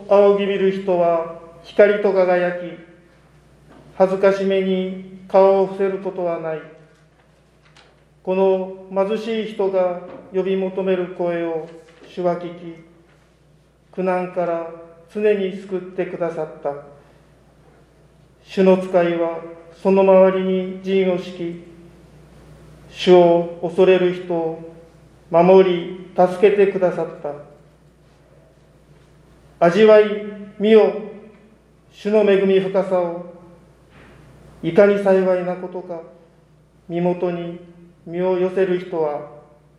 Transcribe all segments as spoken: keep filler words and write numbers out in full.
仰ぎ見る人は光と輝き、恥ずかしめに顔を伏せることはない。この貧しい人が呼び求める声を主は聞き、苦難から常に救ってくださった。主の使いはその周りに陣を敷き、主を恐れる人を守り助けてくださった。味わい見よ、主の恵み深さを。いかに幸いなことか。身元に身を寄せる人は。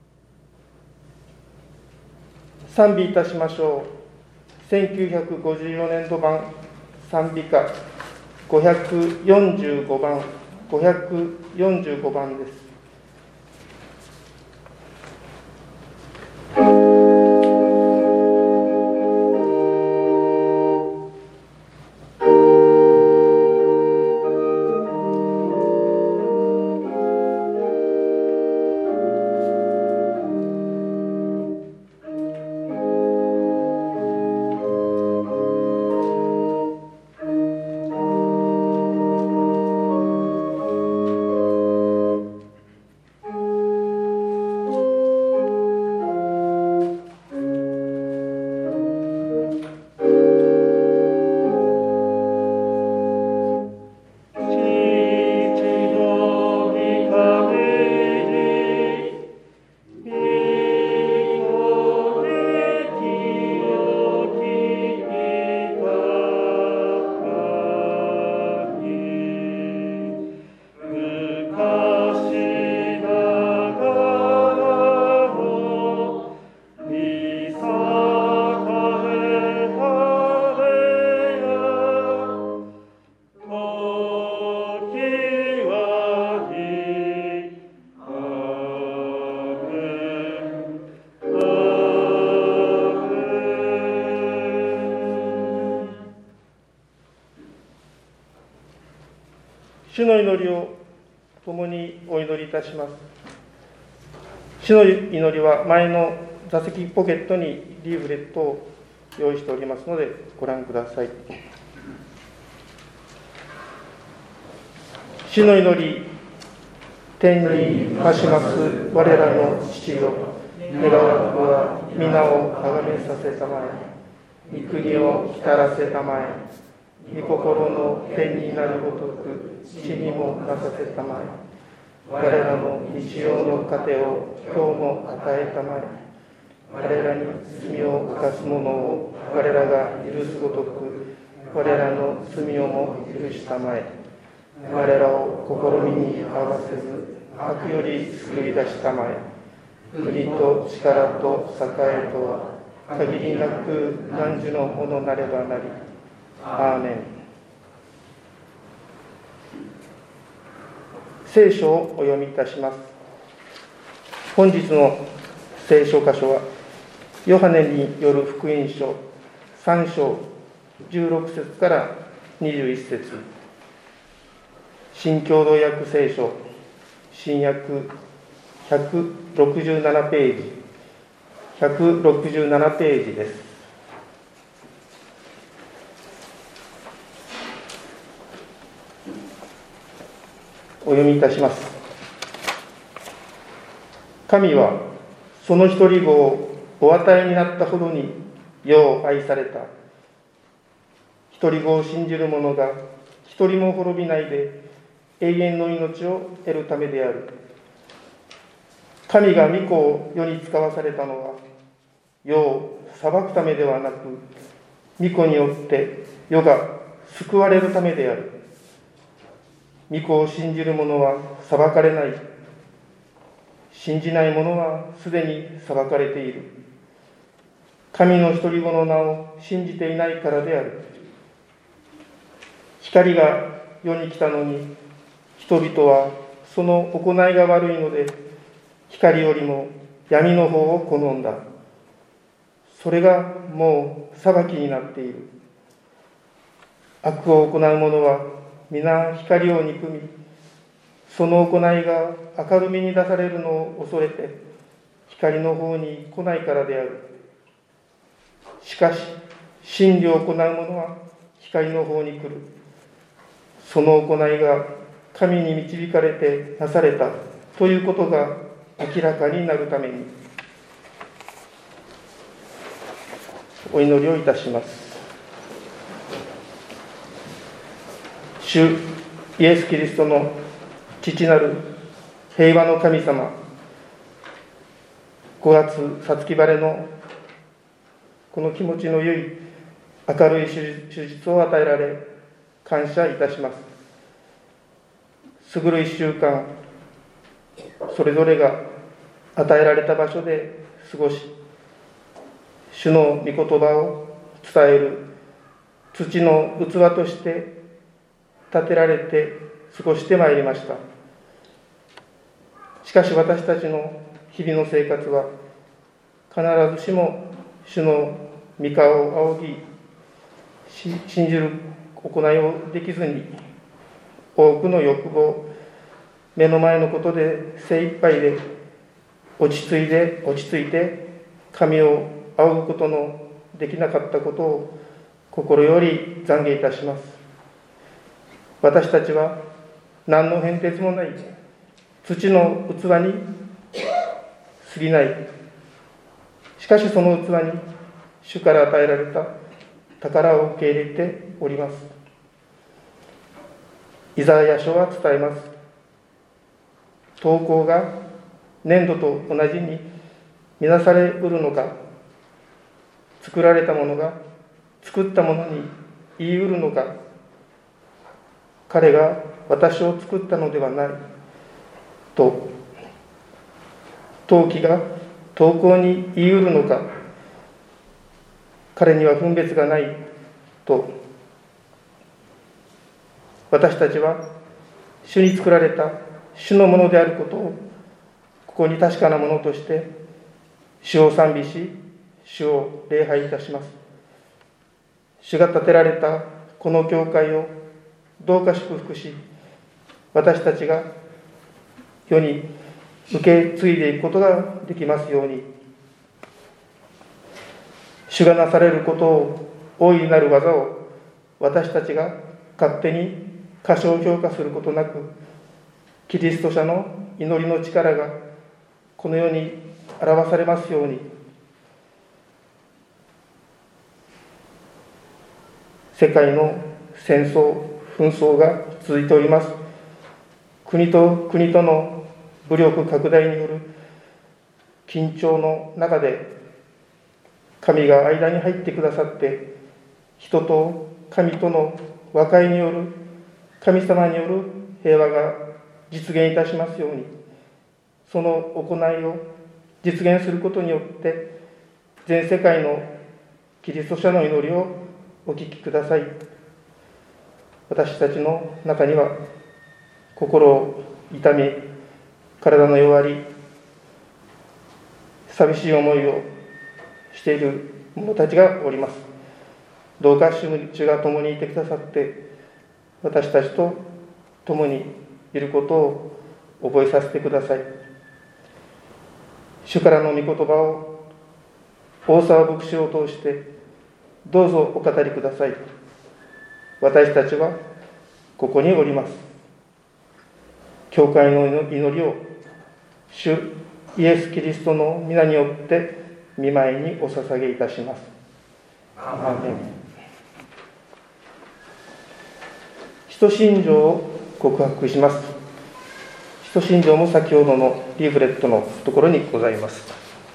賛美いたしましょう。せんきゅうひゃくごじゅうよねんど版賛美歌ごひゃくよんじゅうごばん、ごひゃくよんじゅうごばんです。主の祈りを共にお祈りいたします。主の祈りは前の座席ポケットにリーフレットを用意しておりますのでご覧ください。主の祈り、天に増します我らの父よ、願わくは皆をあがめさせたまえ、御国を来たらせたまえ、御心の天になるごとく地にもなさせたまえ、我らの日曜の糧を今日も与えたまえ、我らに罪を犯す者を我らが許すごとく我らの罪をも許したまえ、我らを試みに合わせず悪より救い出したまえ、国と力と栄とは限りなく汝のものなればなり。アーメン。聖書をお読みいたします。本日の聖書箇所はヨハネによる福音書さん章じゅうろく節からにじゅういち節、新共同訳聖書新約ひゃくろくじゅうななページひゃくろくじゅうななページです。お読みいたします。神はその一人子をお与えになったほどによう愛された。一人子を信じる者が一人も滅びないで永遠の命を得るためである。神が御子を世に使わされたのは世を裁くためではなく、御子によって世が救われるためである。御子を信じる者は裁かれない。信じない者はすでに裁かれている。神の一人子の名を信じていないからである。光が世に来たのに、人々はその行いが悪いので、光よりも闇の方を好んだ。それがもう裁きになっている。悪を行う者は皆光を憎み、その行いが明るみに出されるのを恐れて光の方に来ないからである。しかし真理を行う者は光の方に来る。その行いが神に導かれてなされたということが明らかになるために、お祈りをいたします。主イエス・キリストの父なる平和の神様、ごがつ五月晴れのこの気持ちの良い明るい手術を与えられ感謝いたします。優る一週間、それぞれが与えられた場所で過ごし、主の御言葉を伝える土の器として立てられて過ごしてまいりました。しかし私たちの日々の生活は必ずしも主の御顔を仰ぎ信じる行いをできずに、多くの欲望、目の前のことで精一杯で落ち着いて落ち着いて神を仰ぐことのできなかったことを心より懺悔いたします。私たちは何の変哲もない土の器に過ぎない。しかしその器に主から与えられた宝を受け入れております。イザヤ書は伝えます。陶工が粘土と同じに見なされうるのか、作られたものが作ったものに言いうるのか。彼が私を作ったのではないと、陶器が陶工に言いうるのか、彼には分別がないと。私たちは主に作られた主のものであることをここに確かなものとして主を賛美し、主を礼拝いたします。主が建てられたこの教会をどうか祝福し、私たちが世に受け継いでいくことができますように。主がなされることを大いなる技を私たちが勝手に過小評価することなく、キリスト者の祈りの力がこの世に表されますように。世界の戦争、紛争が続いております。国と国との武力拡大による緊張の中で、神が間に入ってくださって、人と神との和解による、神様による平和が実現いたしますように。その行いを実現することによって、全世界のキリスト者の祈りをお聞きください。私たちの中には心を痛み、体の弱り、寂しい思いをしている者たちがおります。どうか主が共にいてくださって、私たちと共にいることを覚えさせてください。主からの御言葉を大沢牧師を通してどうぞお語りください。私たちはここにおります。教会の祈りを主イエス・キリストの皆によって御前にお捧げいたします。アーメン。使徒信条を告白します。使徒信条も先ほどのリーフレットのところにございます。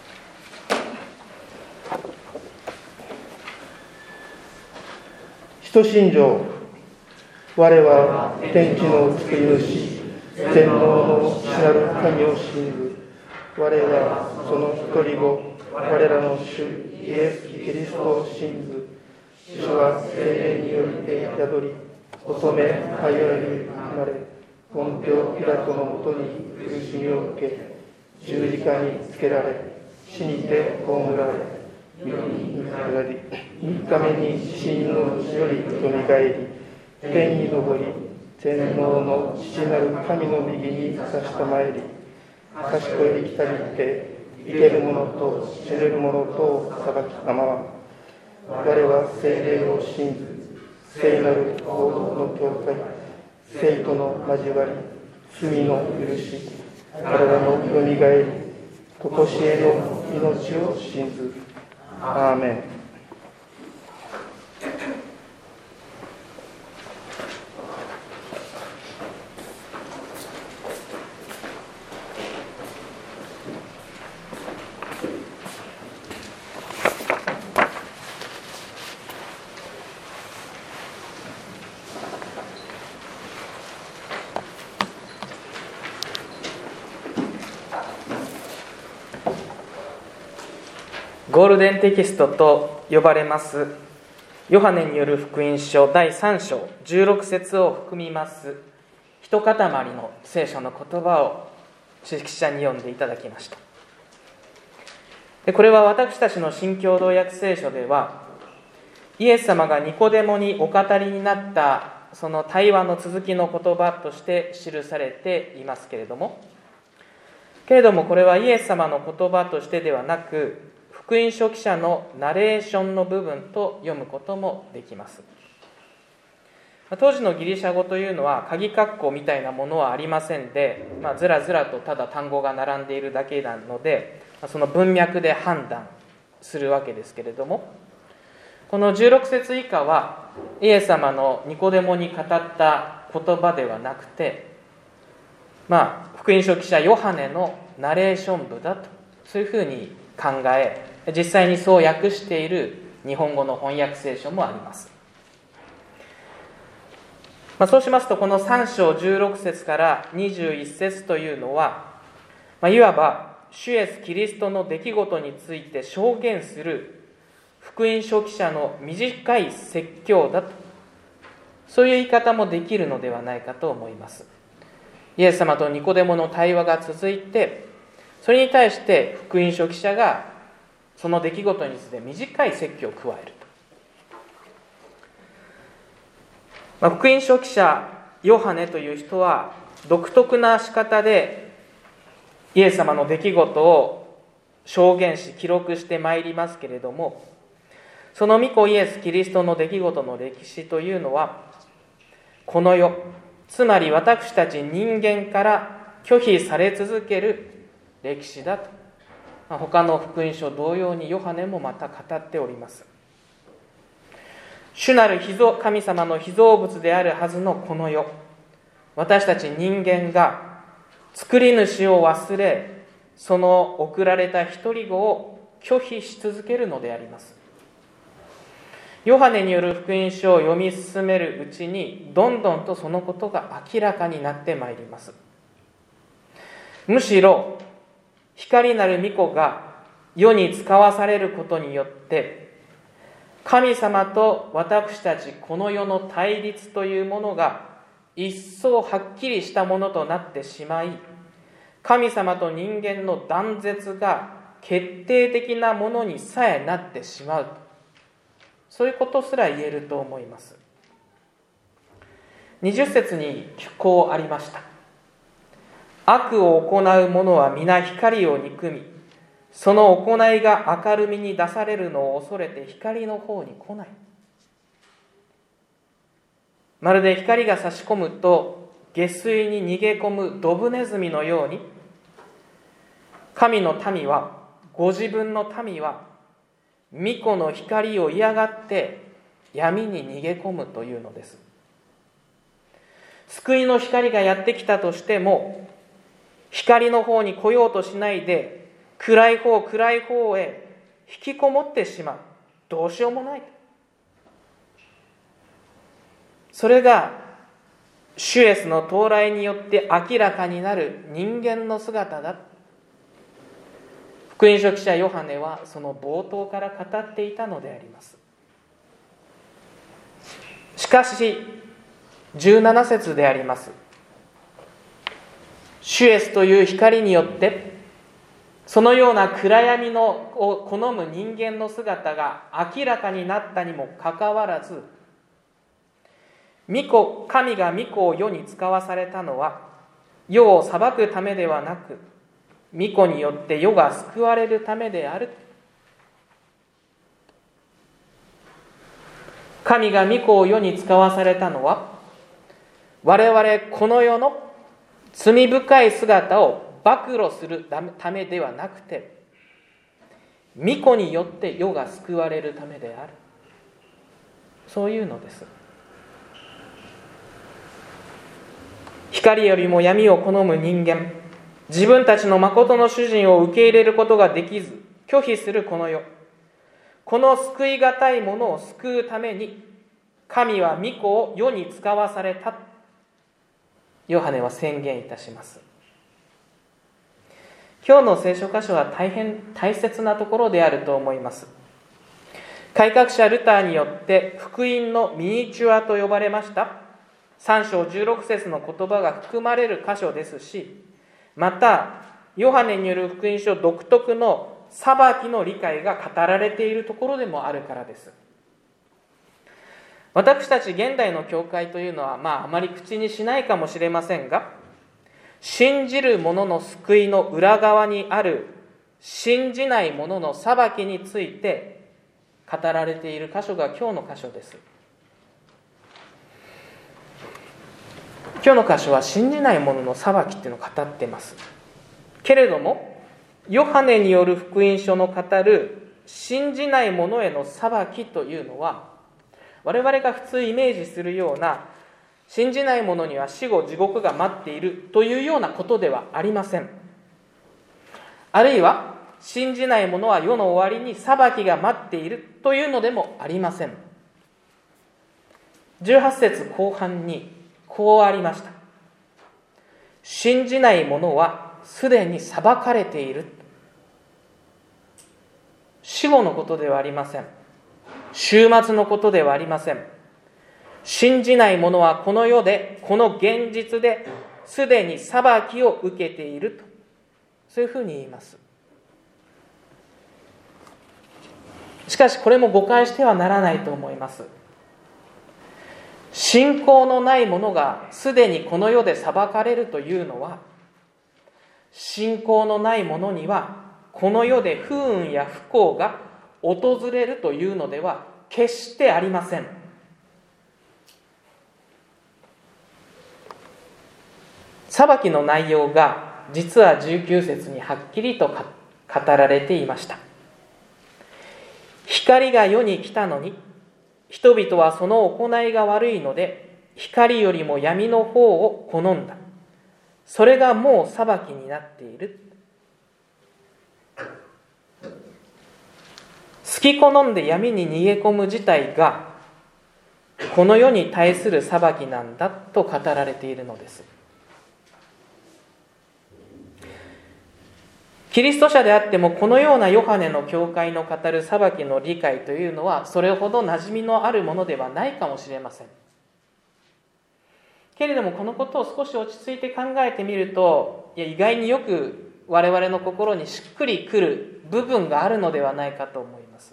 使徒信条。我は天地の作り主、全能の主なる神を信ず。我はその一人子、我らの主イエス・キリストを信ず。主は聖霊によりて宿り、乙女ハイオに生まれ、ポンテオ・ピラトのもとに苦しみを受け、十字架につけられ、死にて葬られ、世に見下り、三日目に死人のうちよりよみがえり、天に昇り、全能の父なる神の右に差したまえり、賢い生きたりって、生ける者と死ねる者とを裁きたまま、 我は聖霊を信ず、聖なる合同の教会、聖徒の交わり、罪の許し、体のよみがえり、とこしえの命を信ず。アーメン。 ゴールデンテキストと呼ばれますヨハネによる福音書だいさん章じゅうろく節を含みます一塊の聖書の言葉を主筆者に読んでいただきました。でこれは私たちの新共同訳聖書ではイエス様がニコデモにお語りになったその対話の続きの言葉として記されていますけれどもけれどもこれはイエス様の言葉としてではなく福音書記者のナレーションの部分と読むこともできます。当時のギリシャ語というのは鍵括弧みたいなものはありませんで、まあ、ずらずらとただ単語が並んでいるだけなのでその文脈で判断するわけですけれどもこのじゅうろく節以下はイエス様のニコデモに語った言葉ではなくて、まあ、福音書記者ヨハネのナレーション部だとそういうふうに考え実際にそう訳している日本語の翻訳聖書もあります。まあ、そうしますとこのさん章じゅうろく節からにじゅういち節というのは、まあ、いわば主イエスキリストの出来事について証言する福音書記者の短い説教だとそういう言い方もできるのではないかと思います。イエス様とニコデモの対話が続いてそれに対して福音書記者がその出来事について短い説教を加えると、まあ、福音書記者ヨハネという人は独特な仕方でイエス様の出来事を証言し記録してまいりますけれどもその御子イエス・キリストの出来事の歴史というのはこの世つまり私たち人間から拒否され続ける歴史だと他の福音書同様にヨハネもまた語っております。主なる神様の被造物であるはずのこの世私たち人間が作り主を忘れその送られた一人子を拒否し続けるのであります。ヨハネによる福音書を読み進めるうちにどんどんとそのことが明らかになってまいります。むしろ光なる御子が世に使わされることによって神様と私たちこの世の対立というものが一層はっきりしたものとなってしまい神様と人間の断絶が決定的なものにさえなってしまうそういうことすら言えると思います。にじゅう節にこうありました。悪を行う者は皆光を憎み、その行いが明るみに出されるのを恐れて光の方に来ない。まるで光が差し込むと下水に逃げ込むドブネズミのように、神の民は、ご自分の民は、御子の光を嫌がって闇に逃げ込むというのです。救いの光がやってきたとしても、光の方に来ようとしないで暗い方暗い方へ引きこもってしまう。どうしようもない。それが主イエスの到来によって明らかになる人間の姿だ。福音書記者ヨハネはその冒頭から語っていたのであります。しかしじゅうなな節であります。主イエスという光によってそのような暗闇のを好む人間の姿が明らかになったにもかかわらず、御子神が御子を世に使わされたのは世を裁くためではなく、御子によって世が救われるためである。 神が御子を世に使わされたのは、我々この世の罪深い姿を暴露するためではなくて、御子によって世が救われるためである。そういうのです。光よりも闇を好む人間、自分たちの誠の主人を受け入れることができず拒否するこの世、この救いがたいものを救うために神は御子を世に使わされた、ヨハネは宣言いたします。今日の聖書箇所は大変大切なところであると思います。改革者ルターによって福音のミニチュアと呼ばれましたさん章じゅうろく節の言葉が含まれる箇所ですし、またヨハネによる福音書独特の裁きの理解が語られているところでもあるからです。私たち現代の教会というのは、まああまり口にしないかもしれませんが、信じる者の救いの裏側にある信じない者の裁きについて語られている箇所が今日の箇所です。今日の箇所は信じない者の裁きっていうのを語っています。けれどもヨハネによる福音書の語る信じない者への裁きというのは、我々が普通イメージするような信じない者には死後地獄が待っているというようなことではありません。あるいは信じない者は世の終わりに裁きが待っているというのでもありません。じゅうはち節後半にこうありました。信じない者はすでに裁かれている。死後のことではありません。終末のことではありません。信じない者はこの世で、この現実ですでに裁きを受けていると、そういうふうに言います。しかしこれも誤解してはならないと思います。信仰のない者がすでにこの世で裁かれるというのは、信仰のない者にはこの世で不運や不幸が訪れるというのでは決してありません。裁きの内容が実はじゅうきゅう節にはっきりと語られていました。光が世に来たのに人々はその行いが悪いので光よりも闇の方を好んだ。それがもう裁きになっている。好き好んで闇に逃げ込む自体がこの世に対する裁きなんだと語られているのです。キリスト者であってもこのようなヨハネの教会の語る裁きの理解というのはそれほど馴染みのあるものではないかもしれません。けれどもこのことを少し落ち着いて考えてみると、いや意外によく我々の心にしっくりくる部分があるのではないかと思います。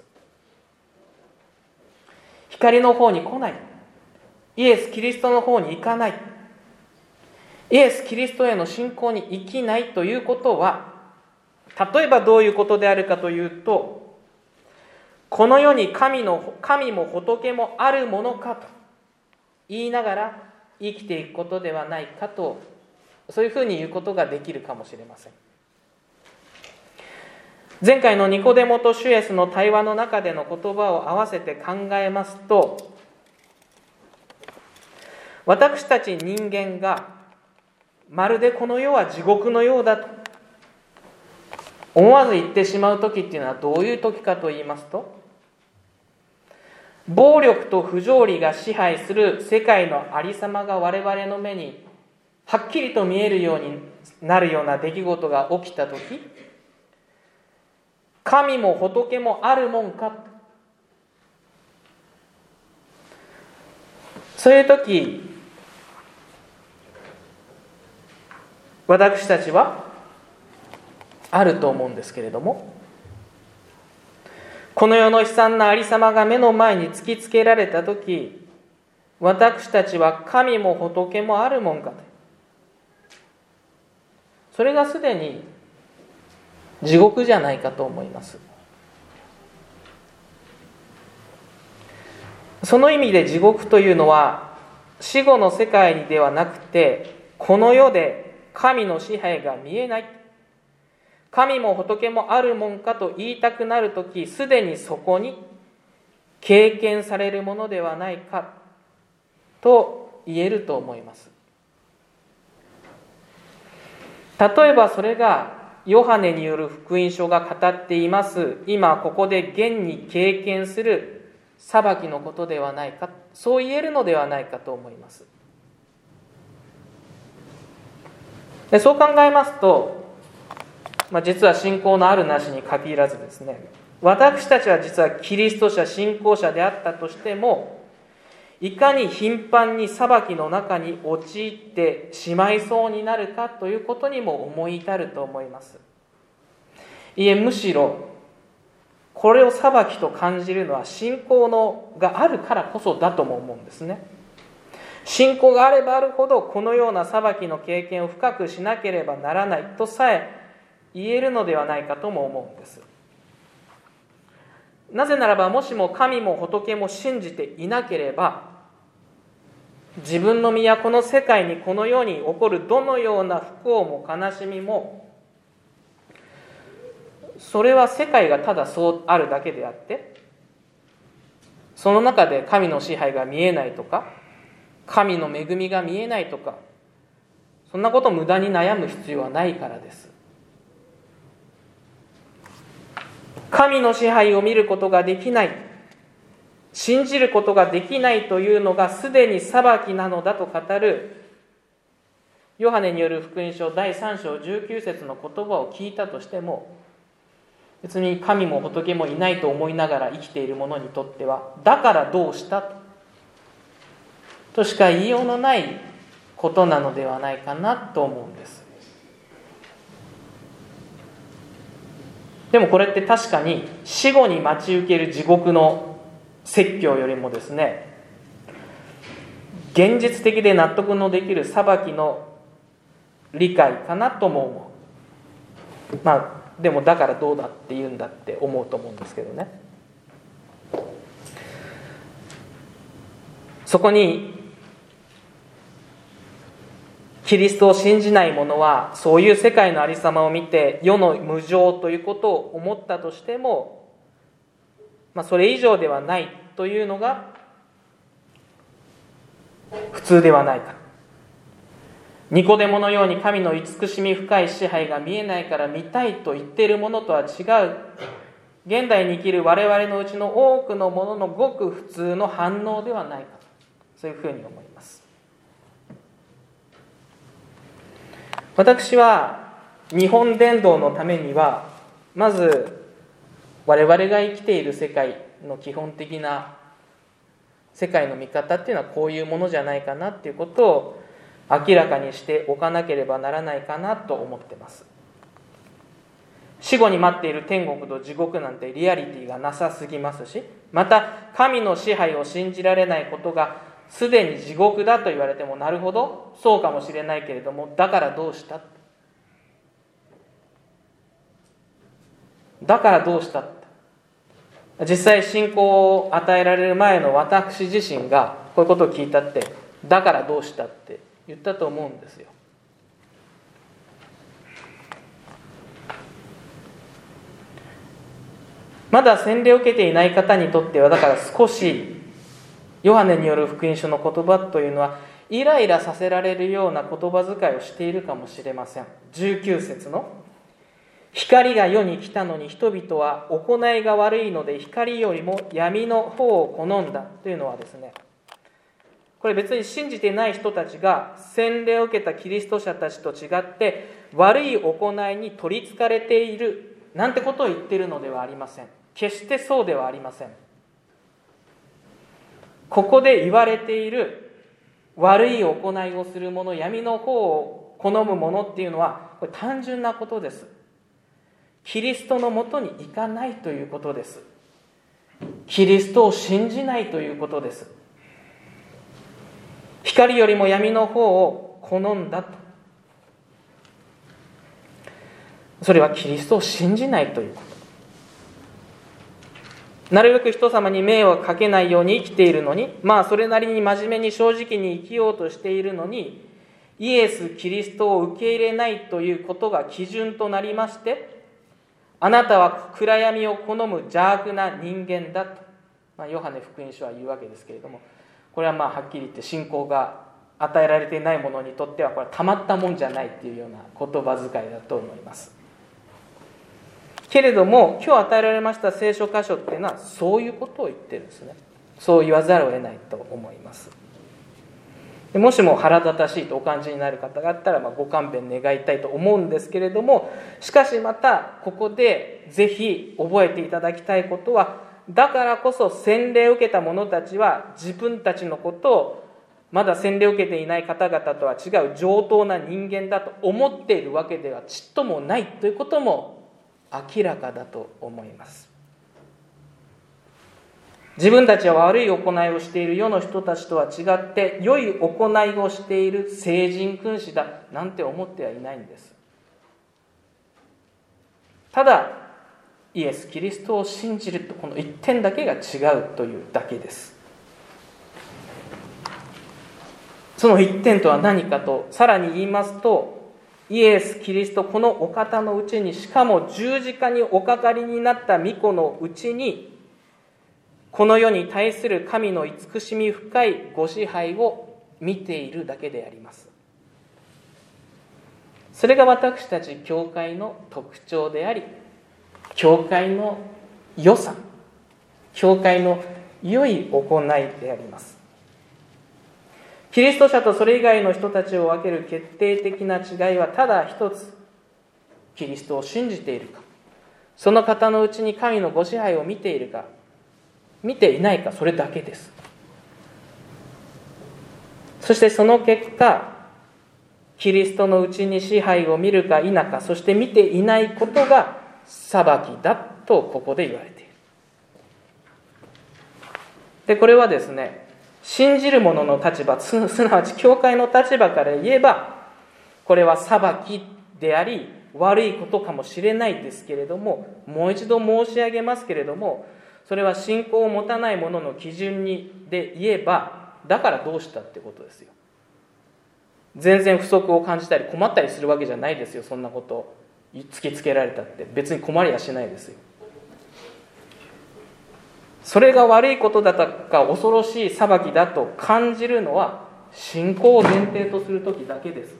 光の方に来ない、イエス・キリストの方に行かない、イエス・キリストへの信仰に生きないということは、例えばどういうことであるかというと、この世に神の神も仏もあるものかと言いながら生きていくことではないかと、そういうふうに言うことができるかもしれません。前回のニコデモとシュエスの対話の中での言葉を合わせて考えますと、私たち人間がまるでこの世は地獄のようだと思わず言ってしまう時っていうのはどういう時かと言いますと、暴力と不条理が支配する世界のありさまが我々の目にはっきりと見えるようになるような出来事が起きた時、神も仏もあるもんか、そういう時私たちはあると思うんですけれども、この世の悲惨なありさまが目の前に突きつけられたとき、私たちは神も仏もあるもんかと、それがすでに地獄じゃないかと思います。 その意味で地獄というのは死後の世界ではなくて、この世で神の支配が見えない、神も仏もあるもんかと言いたくなるとき、すでにそこに経験されるものではないかと言えると思います。例えばそれがヨハネによる福音書が語っています、今ここで現に経験する裁きのことではないか、そう言えるのではないかと思います。でそう考えますと、まあ、実は信仰のあるなしに限らずですね、私たちは実はキリスト者信仰者であったとしても、いかに頻繁に裁きの中に陥ってしまいそうになるかということにも思い至ると思います。いえ、むしろこれを裁きと感じるのは信仰のがあるからこそだとも思うんですね。信仰があればあるほどこのような裁きの経験を深くしなければならないとさえ言えるのではないかとも思うんです。なぜならば、もしも神も仏も信じていなければ、自分の身やこの世界にこの世に起こるどのような不幸も悲しみも、それは世界がただそうあるだけであって、その中で神の支配が見えないとか、神の恵みが見えないとか、そんなことを無駄に悩む必要はないからです。神の支配を見ることができない、信じることができないというのがすでに裁きなのだと語るヨハネによる福音書だいさん章じゅうきゅう節の言葉を聞いたとしても、別に神も仏もいないと思いながら生きている者にとっては、だからどうしたとしか言いようのないことなのではないかなと思うんです。でもこれって確かに死後に待ち受ける地獄の説教よりもですね、現実的で納得のできる裁きの理解かなとも思う。まあでもだからどうだって言うんだって思うと思うんですけどね。そこにキリストを信じない者は、そういう世界のありさまを見て世の無常ということを思ったとしても、まあ、それ以上ではないというのが普通ではないか。ニコデモのように神の慈しみ深い支配が見えないから見たいと言っているものとは違う、現代に生きる我々のうちの多くのもののごく普通の反応ではないか、そういうふうに思います。私は日本伝道のためには、まず我々が生きている世界の基本的な世界の見方っていうのはこういうものじゃないかなっていうことを明らかにしておかなければならないかなと思っています。死後に待っている天国と地獄なんてリアリティがなさすぎますし、また神の支配を信じられないことがすでに地獄だと言われても、なるほどそうかもしれないけれども、だからどうしただからどうした実際信仰を与えられる前の私自身がこういうことを聞いたって、だからどうしたって言ったと思うんですよ。まだ洗礼を受けていない方にとっては、だから少しヨハネによる福音書の言葉というのはイライラさせられるような言葉遣いをしているかもしれません。じゅうきゅう節の光が世に来たのに人々は行いが悪いので光よりも闇の方を好んだというのはですね、これ別に信じていない人たちが洗礼を受けたキリスト者たちと違って悪い行いに取りつかれているなんてことを言っているのではありません。決してそうではありません。ここで言われている悪い行いをする者、闇の方を好む者っていうのは、これ単純なことです。キリストのもとに行かないということです。キリストを信じないということです。光よりも闇の方を好んだと。それはキリストを信じないということ。 なるべく人様に迷惑かけないように生きているのに、まあそれなりに真面目に正直に生きようとしているのに、イエス・キリストを受け入れないということが基準となりまして、あなたは暗闇を好む邪悪な人間だと、まあ、ヨハネ福音書は言うわけですけれども、これはまあはっきり言って信仰が与えられていない者にとってはこれはたまったもんじゃないっていうような言葉遣いだと思います。けれども今日与えられました聖書箇所っていうのはそういうことを言ってるんですね。そう言わざるを得ないと思います。でもしも腹立たしいとお感じになる方があったら、まあご勘弁願いたいと思うんですけれども、しかしまたここでぜひ覚えていただきたいことは、だからこそ洗礼を受けた者たちは自分たちのことをまだ洗礼を受けていない方々とは違う上等な人間だと思っているわけではちっともないということも明らかだと思います。自分たちは悪い行いをしている世の人たちとは違って良い行いをしている聖人君子だなんて思ってはいないんです。ただイエス・キリストを信じるとこの一点だけが違うというだけです。その一点とは何かとさらに言いますと、イエス・キリストこのお方のうちに、しかも十字架におかかりになった御子のうちに、この世に対する神の慈しみ深いご支配を見ているだけであります。それが私たち教会の特徴であり、教会の良さ、教会の良い行いであります。キリスト者とそれ以外の人たちを分ける決定的な違いはただ一つ、キリストを信じているか、その方のうちに神のご支配を見ているか、見ていないか、それだけです。そしてその結果、キリストのうちに支配を見るか否か、そして見ていないことが裁きだとここで言われている。で、これはですね、信じる者の立場、すなわち教会の立場から言えば、これは裁きであり悪いことかもしれないですけれども、もう一度申し上げますけれども、それは信仰を持たない者の基準にで言えば、だからどうしたってことですよ。全然不足を感じたり困ったりするわけじゃないですよ。そんなことを突きつけられたって別に困りはしないですよ。それが悪いことだとか恐ろしい裁きだと感じるのは信仰を前提とするときだけです。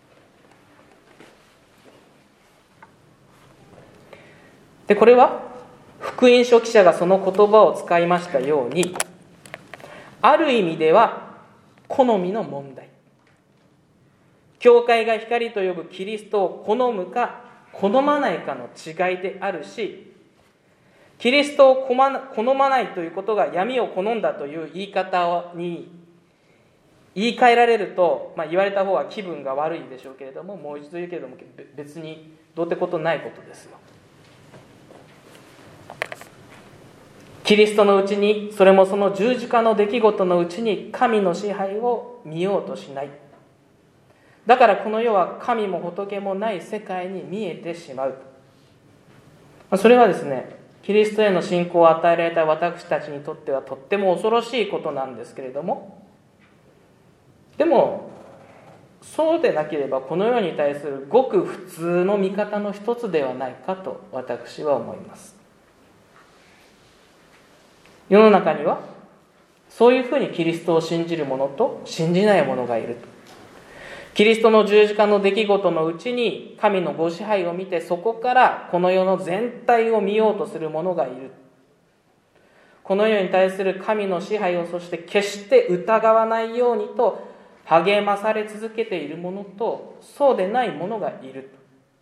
で、これは福音書記者がその言葉を使いましたように、ある意味では好みの問題。教会が光と呼ぶキリストを好むか好まないかの違いであるし、キリストを好まないということが闇を好んだという言い方に言い換えられると、まあ、言われた方は気分が悪いでしょうけれども、もう一度言うけれども別にどうってことないことですよ。キリストのうちに、それもその十字架の出来事のうちに神の支配を見ようとしない。だからこの世は神も仏もない世界に見えてしまう。それはですね、キリストへの信仰を与えられた私たちにとってはとっても恐ろしいことなんですけれども、でもそうでなければこの世に対するごく普通の見方の一つではないかと私は思います。世の中にはそういうふうにキリストを信じる者と信じない者がいると。キリストの十字架の出来事のうちに神のご支配を見て、そこからこの世の全体を見ようとする者がいる。この世に対する神の支配をそして決して疑わないようにと励まされ続けている者と、そうでない者がいる。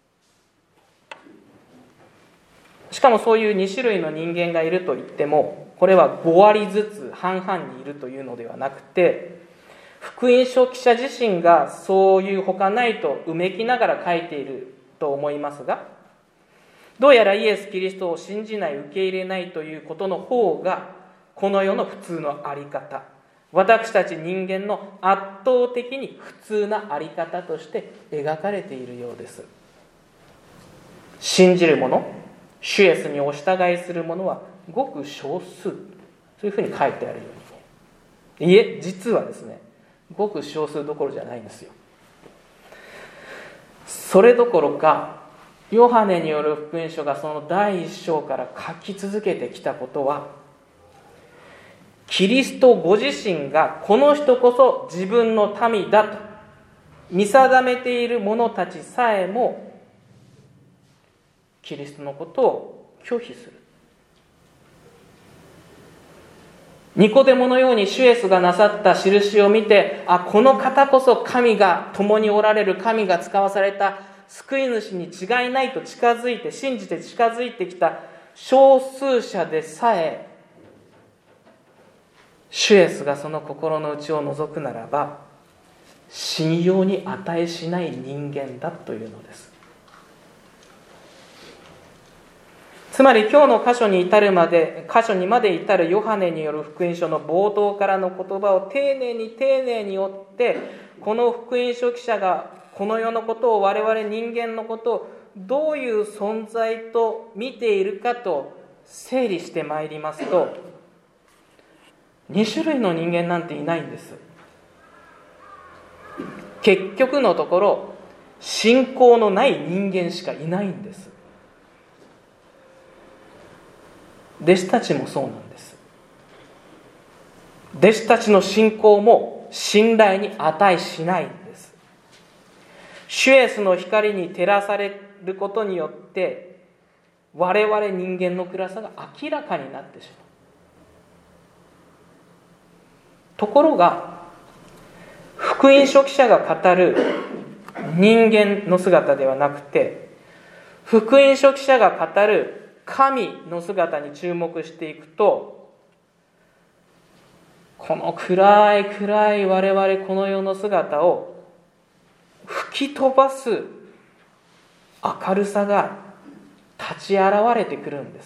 しかもそういうに種類の人間がいると言っても、これはご割ずつ半々にいるというのではなくて、福音書記者自身がそういうほかないとうめきながら書いていると思いますが、どうやらイエス・キリストを信じない、受け入れないということの方がこの世の普通のあり方、私たち人間の圧倒的に普通なあり方として描かれているようです。信じる者、主イエスにお従いする者はごく少数、そういうふうに書いてあるように、いえ、実はですね、ごく少数どころじゃないんですよ。それどころか、ヨハネによる福音書がその第一章から書き続けてきたことは、キリストご自身がこの人こそ自分の民だと見定めている者たちさえもキリストのことを拒否する。ニコデモのように主イエスがなさった印を見て、あ、この方こそ神が共におられる、神が使わされた救い主に違いないと近づいて、信じて近づいてきた少数者でさえ、主イエスがその心の内を覗くならば信用に値しない人間だというのです。つまり今日の箇所に至るまで箇所にまで至るヨハネによる福音書の冒頭からの言葉を丁寧に丁寧に追って、この福音書記者がこの世のことを、我々人間のことをどういう存在と見ているかと整理してまいりますと、に種類の人間なんていないんです。結局のところ信仰のない人間しかいないんです。弟子たちもそうなんです。弟子たちの信仰も信頼に値しないんです。主イエスの光に照らされることによって我々人間の暗さが明らかになってしまう。ところが福音書記者が語る人間の姿ではなくて、福音書記者が語る神の姿に注目していくと、この暗い暗い我々この世の姿を吹き飛ばす明るさが立ち現れてくるんです。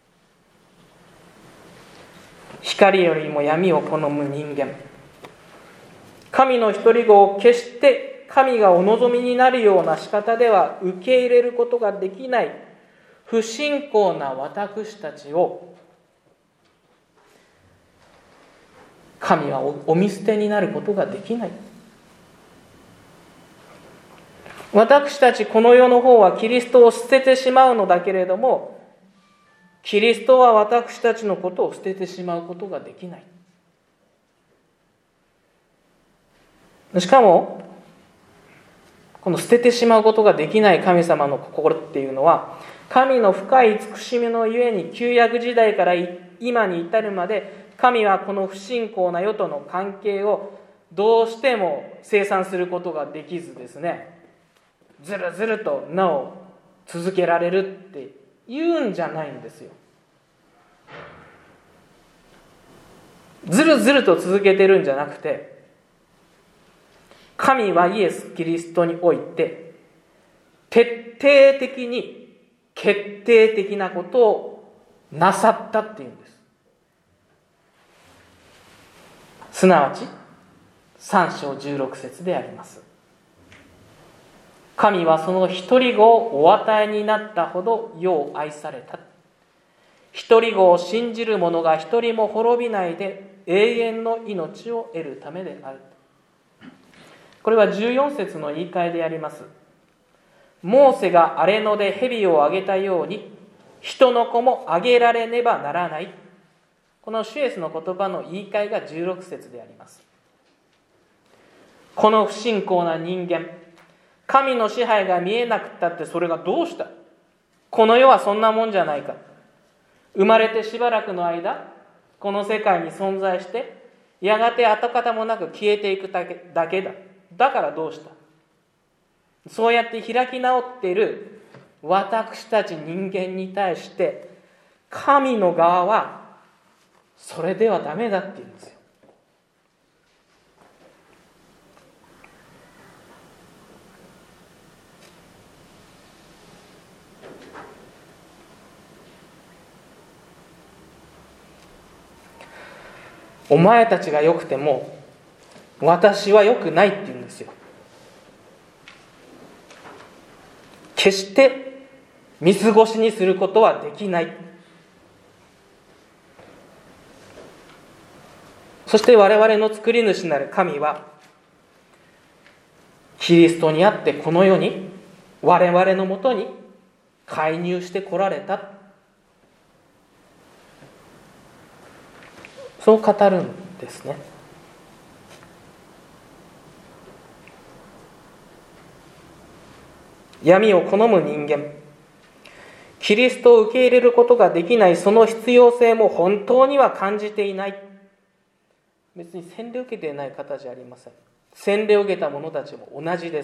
光よりも闇を好む人間、神の一人子を決して神がお望みになるような仕方では受け入れることができない不信仰な私たちを、神はお見捨てになることができない。私たちこの世の方はキリストを捨ててしまうのだけれども、キリストは私たちのことを捨ててしまうことができない。しかもこの捨ててしまうことができない神様の心っていうのは、神の深い慈しみのゆえに旧約時代から今に至るまで、神はこの不信仰な世との関係をどうしても清算することができずですね、ずるずるとなお続けられるって言うんじゃないんですよ。ずるずると続けてるんじゃなくて、神はイエス・キリストにおいて徹底的に決定的なことをなさったっていうんです。すなわちさん章じゅうろく節であります。神はその一人子をお与えになったほど世を愛された。一人子を信じる者が一人も滅びないで永遠の命を得るためである。これはじゅうよん節の言い換えであります。モーセが荒れ野で蛇をあげたように人の子もあげられねばならない。この主イエスの言葉の言い換えがじゅうろく節であります。この不信仰な人間、神の支配が見えなくったってそれがどうした？この世はそんなもんじゃないか。生まれてしばらくの間この世界に存在してやがて跡形もなく消えていくだけだけだ。だからどうした？そうやって開き直っている私たち人間に対して神の側はそれではダメだって言うんですよ。お前たちが良くても私は良くないって言うんですよ。決して見過ごしにすることはできない。 そして我々の作り主なる神はキリストにあってこの世に我々のもとに介入してこられた、そう語るんですね。闇を好む人間、キリストを受け入れることができないその必要性も本当には感じていない。別に洗礼を受けていない方じゃありません。洗礼を受けた者たちも同じです。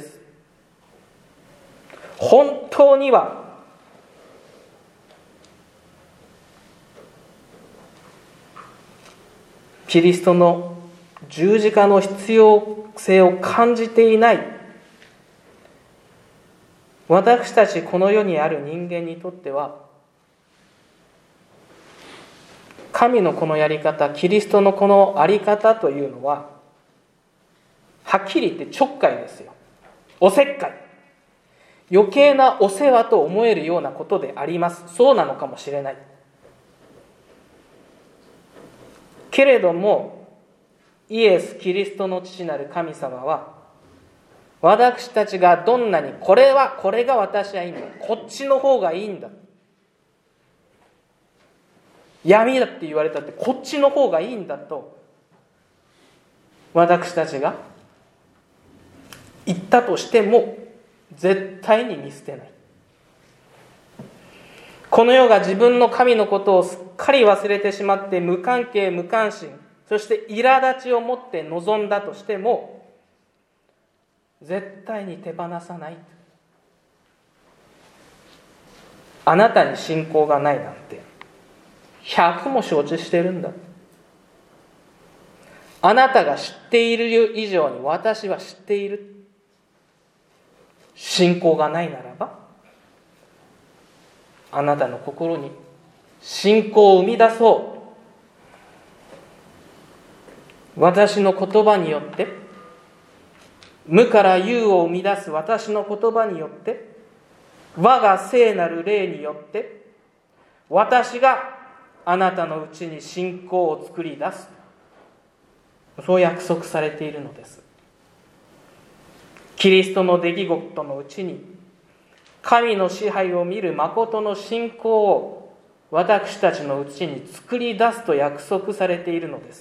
本当にはキリストの十字架の必要性を感じていない私たちこの世にある人間にとっては、神のこのやり方、キリストのこのあり方というのははっきり言ってちょっかいですよ。おせっかい、余計なお世話と思えるようなことであります。そうなのかもしれないけれども、イエス・キリストの父なる神様は、私たちがどんなにこれはこれが私はいいんだ、こっちの方がいいんだ、闇だって言われたってこっちの方がいいんだと私たちが言ったとしても絶対に見捨てない。この世が自分の神のことをすっかり忘れてしまって無関係無関心、そして苛立ちを持って臨んだとしても絶対に手放さない。あなたに信仰がないなんてひゃくも承知してるんだ。あなたが知っている以上に私は知っている。信仰がないならば、あなたの心に信仰を生み出そう。私の言葉によって、無から有を生み出す私の言葉によって、我が聖なる霊によって、私があなたのうちに信仰を作り出す。そう約束されているのです。キリストの出来事のうちに神の支配を見る誠の信仰を私たちのうちに作り出すと約束されているのです。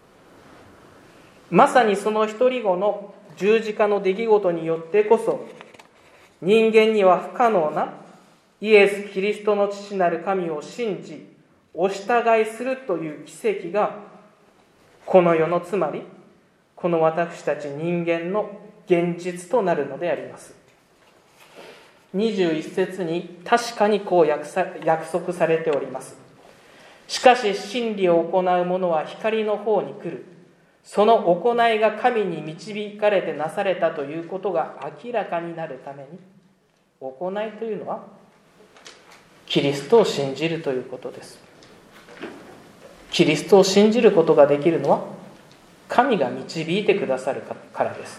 まさにその一人子の十字架の出来事によってこそ、人間には不可能なイエス・キリストの父なる神を信じお従いするという奇跡がこの世の、つまりこの私たち人間の現実となるのであります。にじゅういっ節に確かにこう約束されております。しかし真理を行う者は光の方に来る。その行いが神に導かれてなされたということが明らかになるために、行いというのはキリストを信じるということです。キリストを信じることができるのは神が導いてくださるからです。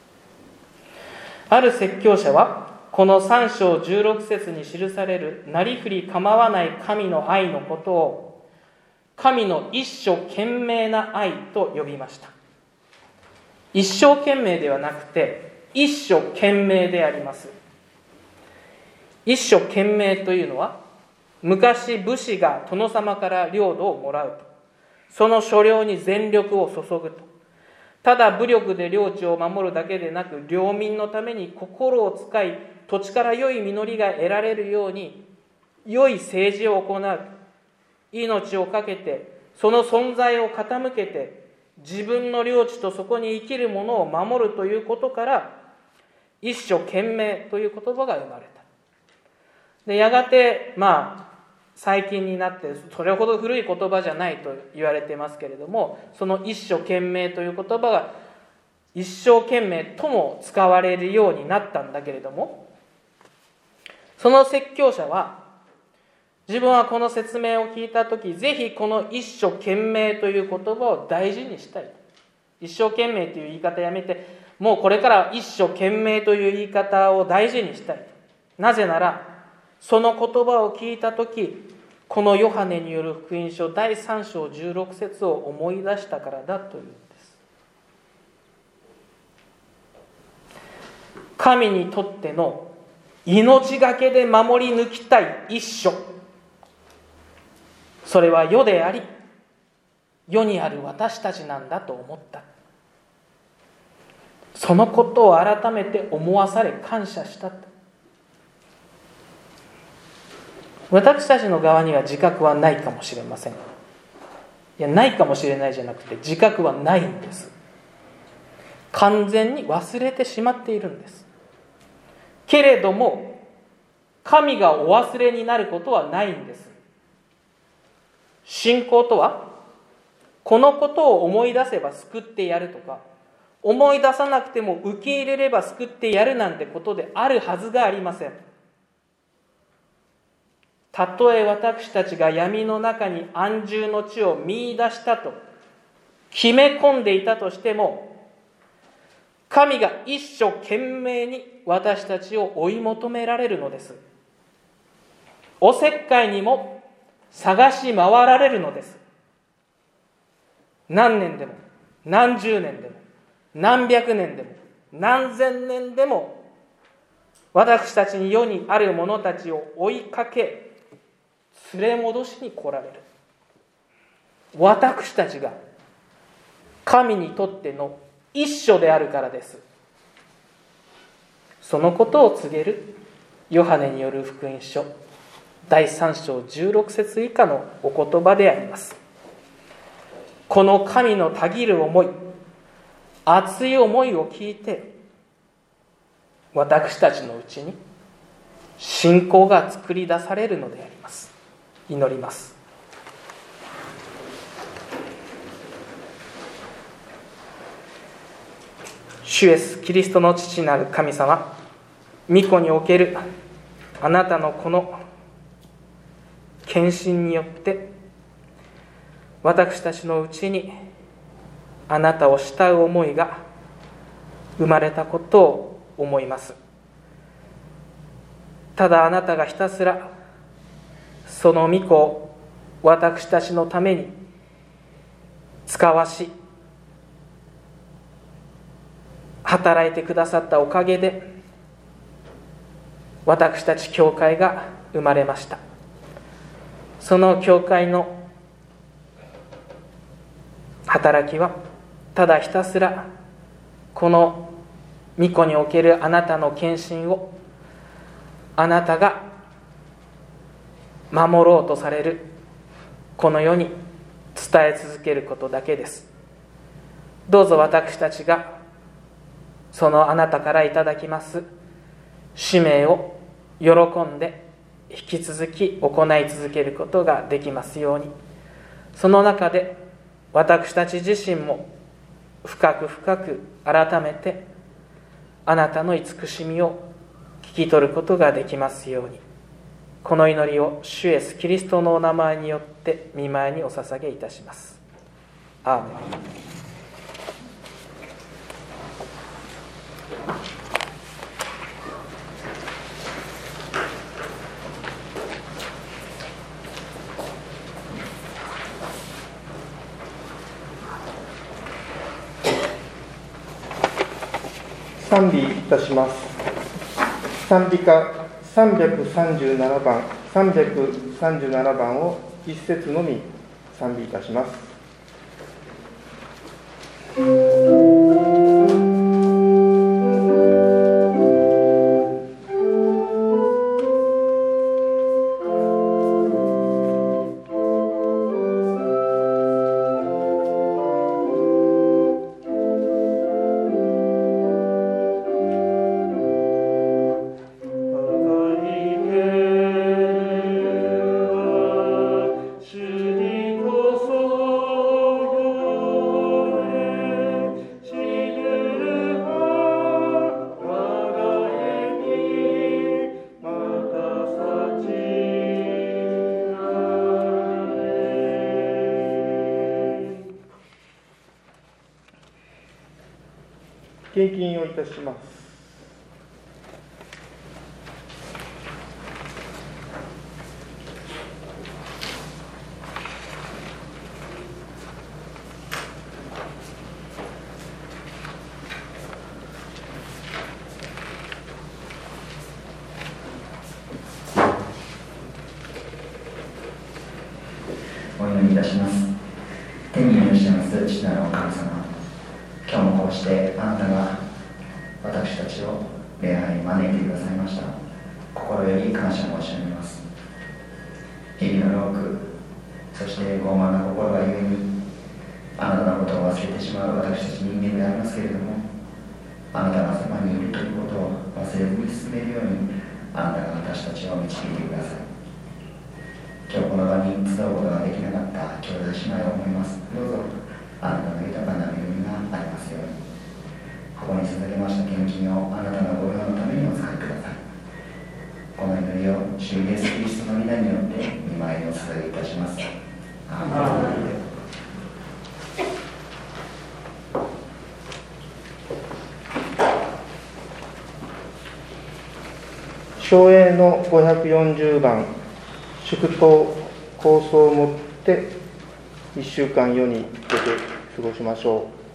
ある説教者はこのさん章じゅうろく節に記されるなりふり構わない神の愛のことを神の一生懸命な愛と呼びました。一生懸命ではなくて一生懸命であります。一生懸命というのは、昔武士が殿様から領土をもらうと、その所領に全力を注ぐと、ただ武力で領地を守るだけでなく、領民のために心を使い、土地から良い実りが得られるように良い政治を行う。命を懸けてその存在を傾けて自分の領地とそこに生きるものを守るということから、一生懸命という言葉が生まれた。でやがてまあ最近になってそれほど古い言葉じゃないと言われてますけれども、その一生懸命という言葉が一生懸命とも使われるようになったんだけれども、その説教者は自分はこの説明を聞いたとき、ぜひこの一生懸命という言葉を大事にしたい。一生懸命という言い方やめて、もうこれから一生懸命という言い方を大事にしたい。なぜならその言葉を聞いたとき、 このヨハネによる福音書だいさん章じゅうろく節を思い出したからだというんです。神にとっての命がけで守り抜きたい一書、それは世であり世にある私たちなんだと思った。そのことを改めて思わされ感謝したと。私たちの側には自覚はないかもしれません。いや、ないかもしれないじゃなくて、自覚はないんです。完全に忘れてしまっているんです。けれども神がお忘れになることはないんです。信仰とは、このことを思い出せば救ってやるとか、思い出さなくても受け入れれば救ってやるなんてことであるはずがありません。たとえ私たちが闇の中に安住の地を見出したと決め込んでいたとしても、神が一生懸命に私たちを追い求められるのです。おせっかいにも探し回られるのです。何年でも何十年でも何百年でも何千年でも私たちに世にある者たちを追いかけ連れ戻しに来られる。私たちが神にとっての一緒であるからです。そのことを告げるヨハネによる福音書だいさん章じゅうろく節以下のお言葉であります。この神のたぎる思い、熱い思いを聞いて、私たちのうちに信仰が作り出されるのであります。祈ります。主イエスキリストの父なる神様、御子におけるあなたのこの献身によって私たちのうちにあなたを慕う思いが生まれたことを思います。ただあなたがひたすらその御子を私たちのために使わし働いてくださったおかげで私たち教会が生まれました。その教会の働きはただひたすらこの御子におけるあなたの献身をあなたが守ろうとされるこの世に伝え続けることだけです。どうぞ私たちがそのあなたからいただきます使命を喜んで引き続き行い続けることができますように。その中で私たち自身も深く深く改めてあなたの慈しみを聞き取ることができますように。この祈りを主イエスキリストのお名前によって御前にお捧げいたします。アーメン。 賛美いたします。賛美歌さんびゃくさんじゅうななばん、さんびゃくさんじゅうななばんを一節のみ賛美いたします。献金をいたします。 たします。天にいらっしゃいます父なるお神様、今日もこうしてあなたが私たちを礼拝に招いてくださいました。心より感謝申し上げます。日々の労苦、そして傲慢な心がゆえにあなたのことを忘れてしまう私たち人間でありますけれども、あなたがそばにいるということを忘れずに進めるようにあなたが私たちを導いてください。今日この場に集うことができなかった兄弟姉妹を思います。どうぞあなたの豊かな恵みがありますように。ここに捧げました献金をあなたのご用のためにお使いください。この祈りを主イエスキリストの皆によって御前にお捧げいたします。アーメン。 唱詠のごひゃくよんじゅうばん、祝祷構想をもっていっしゅうかん世に出て過ごしましょう。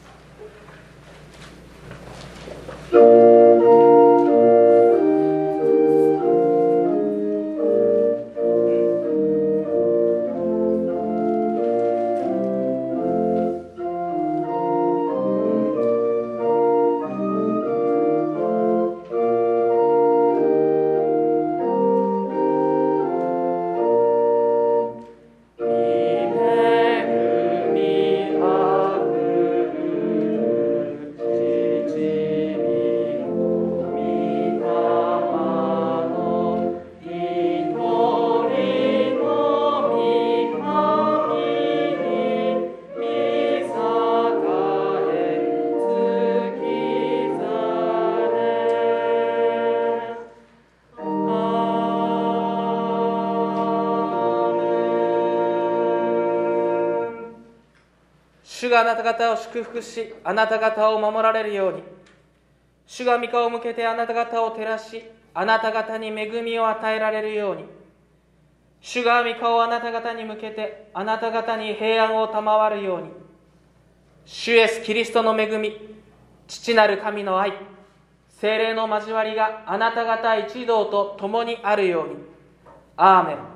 主があなた方を祝福し、あなた方を守られるように。主が御顔を向けてあなた方を照らし、あなた方に恵みを与えられるように。主が御顔をあなた方に向けて、あなた方に平安を賜るように。主イエスキリストの恵み、父なる神の愛、聖霊の交わりがあなた方一同と共にあるように。アーメン。